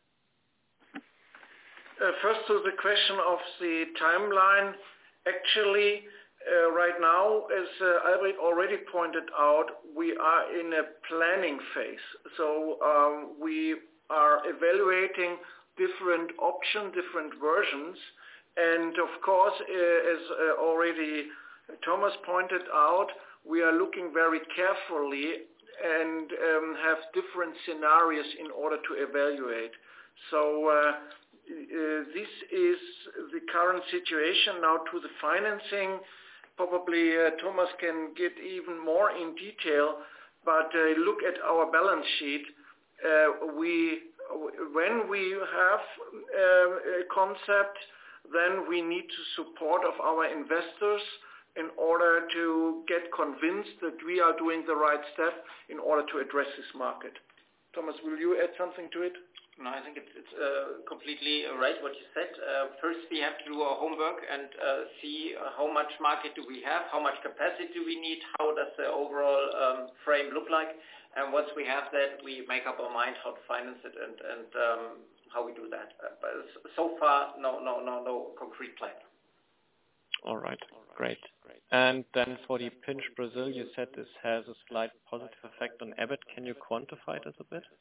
Uh, first to the question of the timeline. Actually, uh, right now, as uh, Albrecht already pointed out, we are in a planning phase. So um, we are evaluating different options, different versions. And of course, uh, as uh, already Thomas pointed out, we are looking very carefully and um, have different scenarios in order to evaluate. So uh, uh, this is the current situation. Now to the financing, probably uh, Thomas can get even more in detail, but uh, look at our balance sheet. Uh, we, when we have uh, a concept, then we need to support of our investors in order to get convinced that we are doing the right step in order to address this market. Thomas, will you add something to it? No, I think it's, it's uh, completely right what you said. Uh, first, we have to do our homework and uh, see uh, how much market do we have, how much capacity do we need, how does the overall um, frame look like, and once we have that, we make up our mind how to finance it and, and um, how we do that. Uh, but so far, no, no, no, no concrete plan. All right, great. And then for the Pinch Brazil, you said this has a slight positive effect on EBIT. Can you quantify this a bit?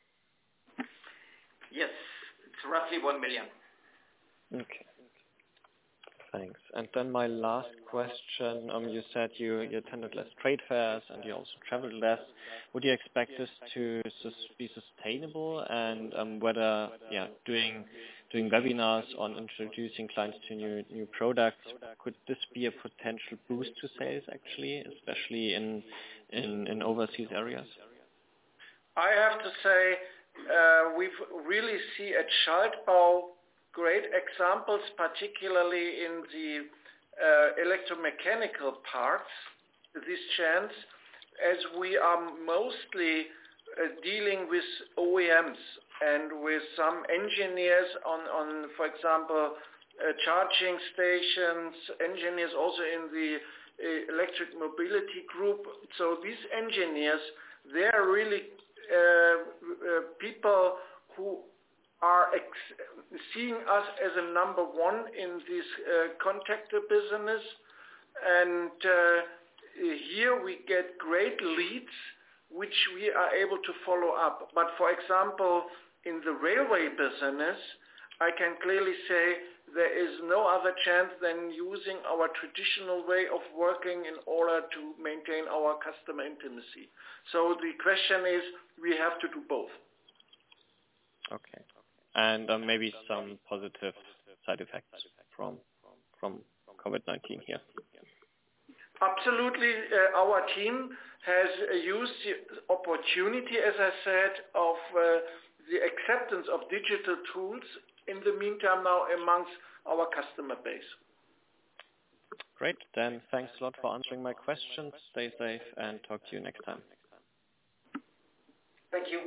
Yes, it's roughly one million. Okay. Thanks. And then my last question, um, you said you, you attended less trade fairs and you also traveled less. Would you expect this to sus- be sustainable, and um, whether yeah, doing doing webinars on introducing clients to new new products, could this be a potential boost to sales actually, especially in in, in overseas areas? I have to say uh, we really see at Schaltbau great examples, particularly in the uh, electromechanical parts, this chance, as we are mostly uh, dealing with O E Ms and with some engineers on, on for example, uh, charging stations, engineers also in the uh, electric mobility group. So these engineers, they are really uh, uh, people who are ex- seeing us as a number one in this uh, contactor business. And uh, here we get great leads, which we are able to follow up. But for example, in the railway business, I can clearly say there is no other chance than using our traditional way of working in order to maintain our customer intimacy. So the question is, we have to do both. Okay. And um, maybe some positive side effects from from COVID nineteen here. Absolutely. Uh, our team has uh, used the opportunity, as I said, of uh, the acceptance of digital tools in the meantime now amongst our customer base. Great. Then thanks a lot for answering my questions. Stay safe and talk to you next time. Thank you.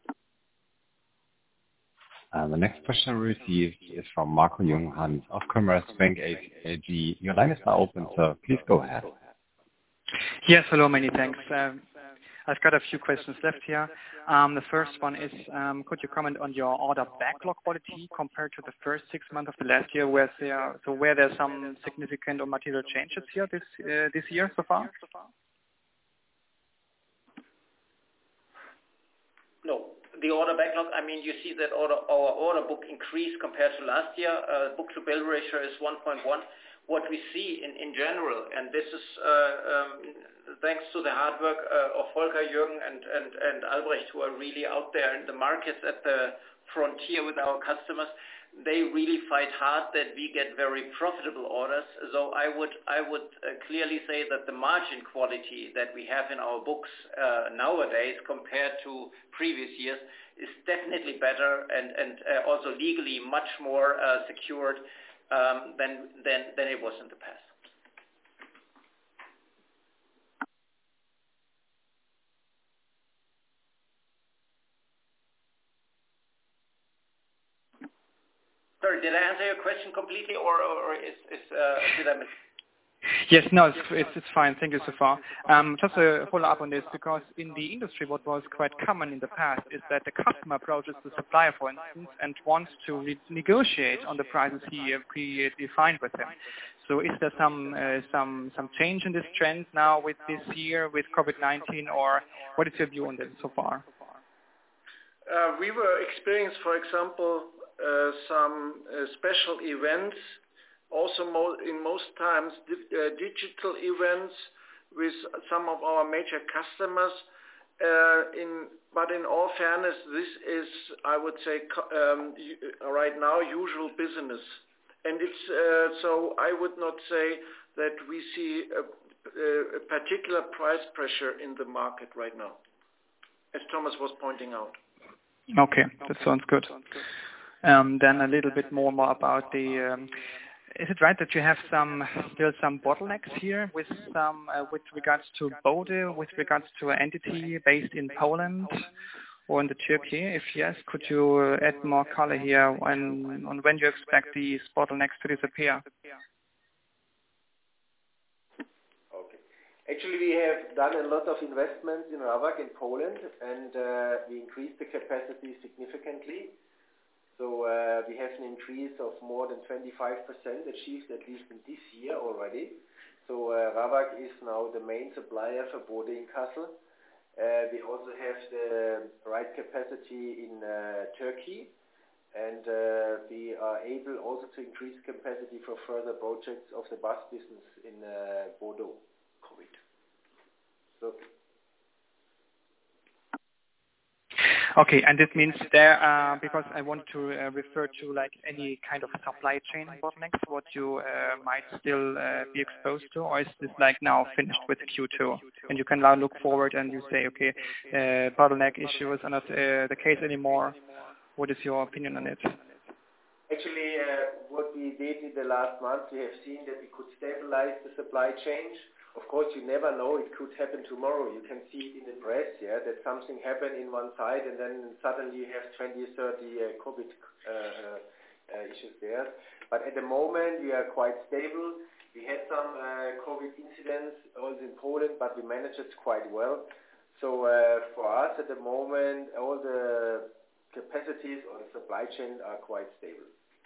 Uh, the next question received is from Marco Junghans of Commerzbank A G. Your line is now open, sir. Please go ahead. Yes, hello, many thanks. Um, I've got a few questions left here. Um, the first one is, um, could you comment on your order backlog quality compared to the first six months of the last year, where there, so where there's some significant or material changes here this uh, this year so far? No. The order backlog, I mean, you see that order, our order book increased compared to last year. Uh, book-to-bill ratio is one point one. What we see in, in general, and this is uh, um, thanks to the hard work uh, of Volker, Jürgen, and, and, and Albrecht, who are really out there in the markets at the frontier with our customers, they really fight hard that we get very profitable orders. So I would I would uh, clearly say that the margin quality that we have in our books uh, nowadays compared to previous years is definitely better and, and uh, also legally much more uh, secured um, than, than, than it was in the past. Sorry, did I answer your question completely, or, or is, is uh, did I miss? Yes, no, it's, it's, it's fine. Thank you so far. Um, just a follow-up on this, because in the industry what was quite common in the past is that the customer approaches the supplier, for instance, and wants to re- negotiate on the prices he uh, pre-defined with him. So is there some uh, some some change in this trend now with this year, with COVID nineteen, or what is your view on this so far? Uh, we were experienced, for example, uh, some uh, special events, also mo- in most times di- uh, digital events with some of our major customers. Uh, in, but in all fairness, this is, I would say, co- um, y- right now usual business. And it's uh, so I would not say that we see a, a particular price pressure in the market right now, as Thomas was pointing out. Okay, that sounds good. Um, then a little bit more, more about the. Um, is it right that you have some still some bottlenecks here with some uh, with regards to Bode, with regards to an entity based in Poland or in the Turkey? If yes, could you add more color here on on when you expect these bottlenecks to disappear? Okay. Actually, we have done a lot of investments in Rawag in Poland, and uh, we increased the capacity significantly. So uh, we have an increase of more than twenty-five percent achieved at least in this year already. So uh, Rawag is now the main supplier for Bode in Kassel. Uh, we also have the right capacity in uh, Turkey, and uh, we are able also to increase capacity for further projects of the bus business in uh, Bordeaux. COVID. So. Okay, and this means there, uh, because I want to uh, refer to like any kind of supply chain bottlenecks, what you uh, might still uh, be exposed to, or is this like now finished with Q two, and you can now look forward and you say, okay, uh, bottleneck issues are not uh, the case anymore. What is your opinion on it? Actually, uh, what we did in the last month, we have seen that we could stabilize the supply chain. Of course, you never know, it could happen tomorrow. You can see it in the press, yeah, that something happened in one side and then suddenly you have twenty, thirty uh, COVID uh, uh, issues there. But at the moment, we are quite stable. We had some uh, COVID incidents also in Poland, but we managed it quite well. So uh, for us at the moment, all the capacities on the supply chain are quite stable.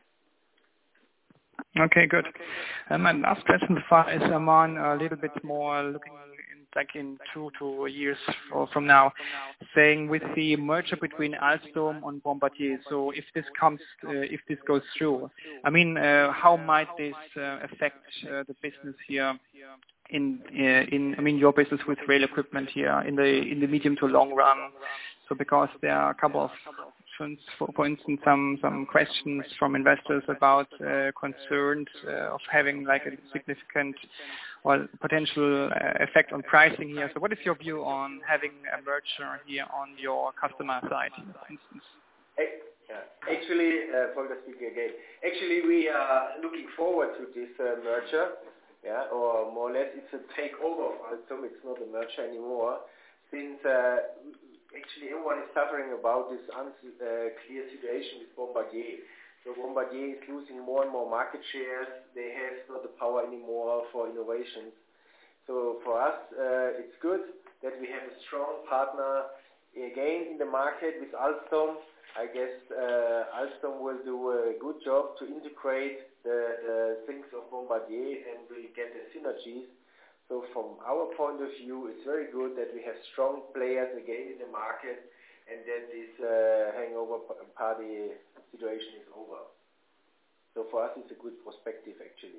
Okay, good. Um, my last question before is, Arman, a little bit more looking in, like in two to years from now, saying with the merger between Alstom and Bombardier, so if this comes, uh, if this goes through, I mean, uh, how might this uh, affect uh, the business here in, uh, in, I mean, your business with rail equipment here in the in the medium to long run? So because there are a couple of For, for instance, some, some questions from investors about uh, concerns uh, of having like a significant or potential uh, effect on pricing here. So what is your view on having a merger here on your customer side, for instance? Actually, uh, Volker speaking again. Actually, we are looking forward to this uh, merger, yeah, or more or less it's a takeover of Alstom. It's not a merger anymore, since uh, actually everyone is suffering about this unclear uh, situation with Bombardier. So Bombardier is losing more and more market shares. They have not the power anymore for innovations. So for us, uh, it's good that we have a strong partner again in the market with Alstom. I guess uh, Alstom will do a good job to integrate the, the things of Bombardier and will get the synergies. So from our point of view, it's very good that we have strong players again in the market and that this uh, hangover party situation is over. So for us, it's a good perspective, actually.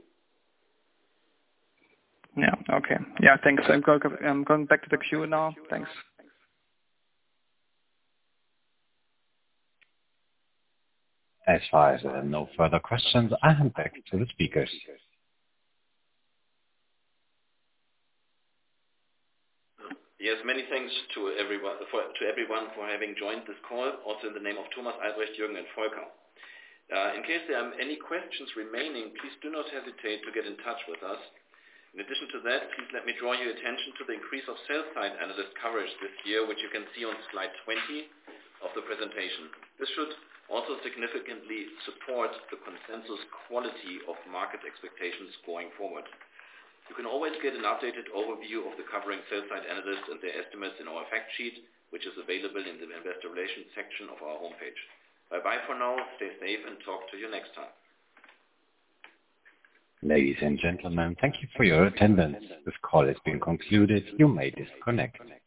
Yeah, okay. Yeah, thanks. I'm, go- I'm going back to the queue now. Thanks. As far as there are no further questions, I hand back to the speakers. Yes, many thanks to everyone for, to everyone for having joined this call, also in the name of Thomas, Albrecht, Jürgen and Volker. Uh, in case there are any questions remaining, please do not hesitate to get in touch with us. In addition to that, please let me draw your attention to the increase of sell-side analyst coverage this year, which you can see on slide twenty of the presentation. This should also significantly support the consensus quality of market expectations going forward. You can always get an updated overview of the covering sell-side analysts and their estimates in our fact sheet, which is available in the investor relations section of our homepage. Bye-bye for now, stay safe and talk to you next time. Ladies and gentlemen, thank you for your attendance. This call has been concluded. You may disconnect.